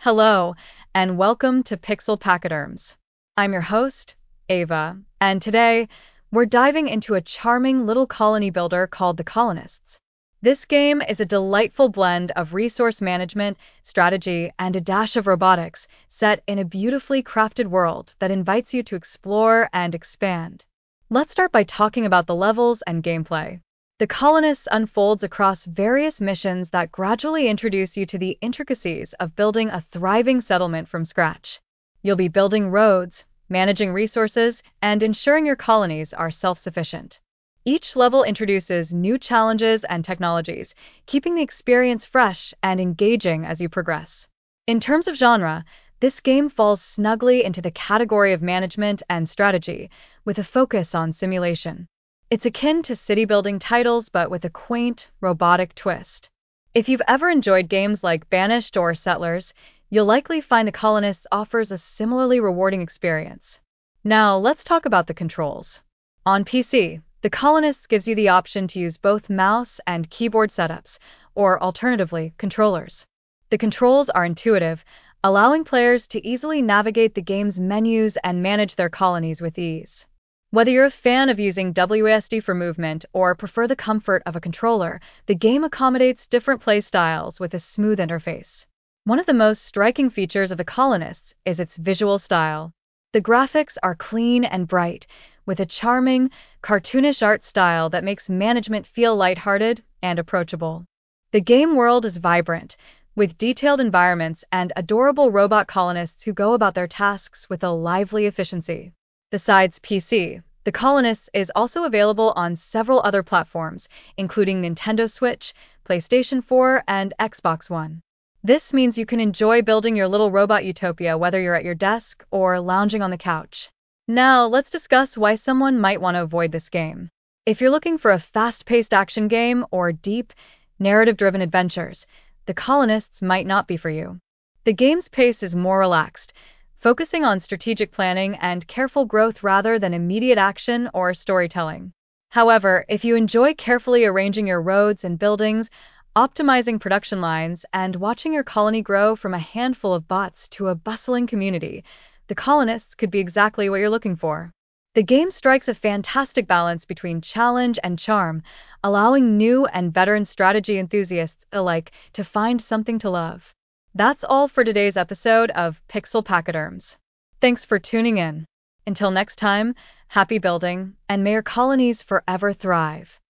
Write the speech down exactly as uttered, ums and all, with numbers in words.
Hello, and welcome to Pixel Pachyderms. I'm your host, Ava, and today we're diving into a charming little colony builder called The Colonists. This game is a delightful blend of resource management, strategy, and a dash of robotics set in a beautifully crafted world that invites you to explore and expand. Let's start by talking about the levels and gameplay. The Colonists unfolds across various missions that gradually introduce you to the intricacies of building a thriving settlement from scratch. You'll be building roads, managing resources, and ensuring your colonies are self-sufficient. Each level introduces new challenges and technologies, keeping the experience fresh and engaging as you progress. In terms of genre, this game falls snugly into the category of management and strategy, with a focus on simulation. It's akin to city-building titles, but with a quaint, robotic twist. If you've ever enjoyed games like Banished or Settlers, you'll likely find The Colonists offers a similarly rewarding experience. Now, let's talk about the controls. On P C, The Colonists gives you the option to use both mouse and keyboard setups, or alternatively, controllers. The controls are intuitive, allowing players to easily navigate the game's menus and manage their colonies with ease. Whether you're a fan of using W A S D for movement or prefer the comfort of a controller, the game accommodates different play styles with a smooth interface. One of the most striking features of The Colonists is its visual style. The graphics are clean and bright, with a charming, cartoonish art style that makes management feel lighthearted and approachable. The game world is vibrant, with detailed environments and adorable robot colonists who go about their tasks with a lively efficiency. Besides P C, The Colonists is also available on several other platforms, including Nintendo Switch, PlayStation four, and Xbox One. This means you can enjoy building your little robot utopia whether you're at your desk or lounging on the couch. Now, let's discuss why someone might want to avoid this game. If you're looking for a fast-paced action game or deep, narrative-driven adventures, The Colonists might not be for you. The game's pace is more relaxed, focusing on strategic planning and careful growth rather than immediate action or storytelling. However, if you enjoy carefully arranging your roads and buildings, optimizing production lines, and watching your colony grow from a handful of bots to a bustling community, The Colonists could be exactly what you're looking for. The game strikes a fantastic balance between challenge and charm, allowing new and veteran strategy enthusiasts alike to find something to love. That's all for today's episode of Pixel Pachyderms. Thanks for tuning in. Until next time, happy building, and may your colonies forever thrive.